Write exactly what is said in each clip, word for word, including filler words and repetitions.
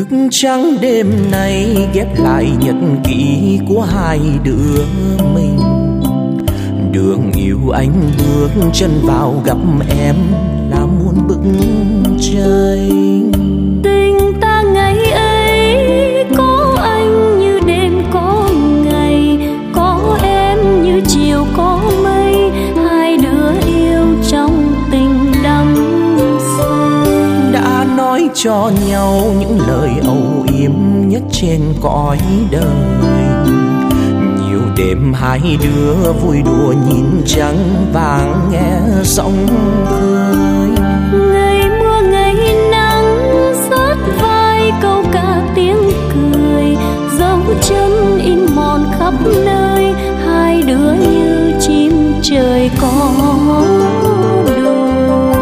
Thức trắng đêm nay ghép lại nhật ký của hai đứa mình. Đường yêu anh bước chân vào gặp em là muôn bức tranh. Tình ta ngày ấy có anh như đêm có ngày, có em như chiều có mây, hai đứa yêu trong tình đắm say. Đã nói cho nhau những lời âu yếm nhất trên cõi đời. Nhiều đêm hai đứa vui đùa nhìn trăng vàng nghe sóng khơi. Ngày mưa ngày nắng sát vai câu ca tiếng cười, dấu chân in mòn khắp nơi, hai đứa như chim trời có đôi.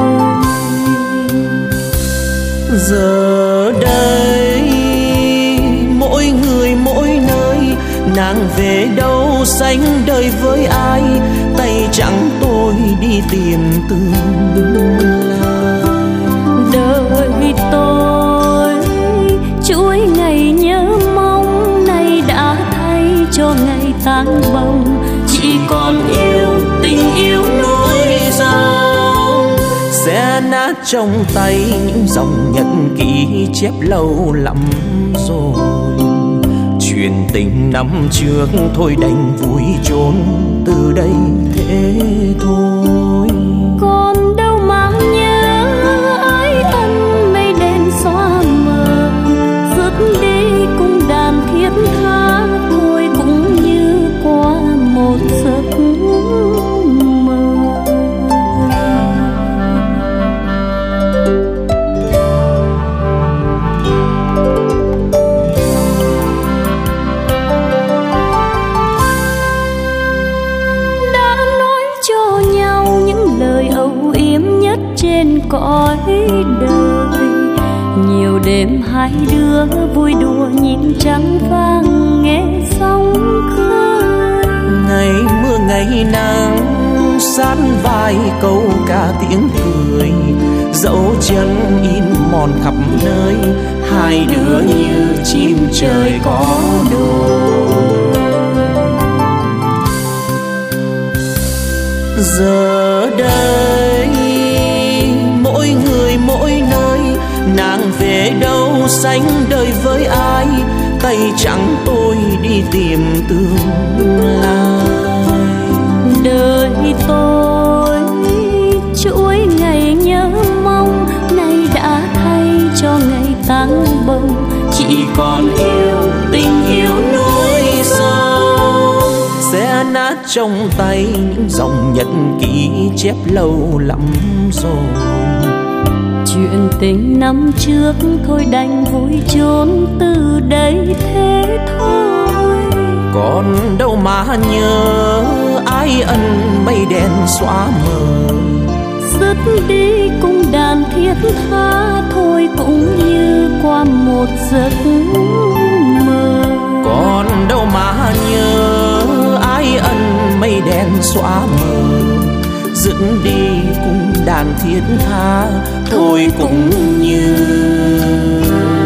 Giờ đây mỗi người mỗi nơi, nàng về đâu sánh đời với ai, tay trắng tôi đi tìm tương lai. Đời tôi chuỗi ngày nhớ mong, nay đã thay cho ngày tang bồng, chỉ còn yêu tình yêu núi sông. Sẽ nát trong tay những dòng nhật ký chép lâu lắm rồi. Chuyện tình năm trước thôi đành vui chốn từ đây thế thôi. Còn đâu mà nhớ ái ân mây đen xóa mờ, dứt đi cùng đàn thiết tha, thôi cũng như qua một giấc mơ. Trên cõi đời nhiều đêm hai đứa vui đùa nhìn trăng vàng nghe sóng khơi. Ngày mưa ngày nắng sát vai câu ca tiếng cười, dấu chân in mòn khắp nơi, hai đứa như chim trời có đôi. Giờ đây mỗi người mỗi nơi, nàng về đâu sánh đời với ai, tay trắng tôi đi tìm tương lai. Đời tôi chuỗi ngày nhớ mong, nay đã thay cho ngày tang bồng, chỉ còn yêu tình yêu núi sông. Sẽ nát trong tay những dòng nhật ký chép lâu lắm rồi. Chuyện tình năm trước thôi đành vui chốn từ đây thế thôi. Còn đâu mà nhớ ái ân mây đen xóa mờ, dứt đi cùng đàn thiết tha, thôi cũng như qua một giấc mơ. Còn đâu mà nhớ ái ân mây đen xóa mờ, dứt đi cùng đàn thiết tha, thôi cũng như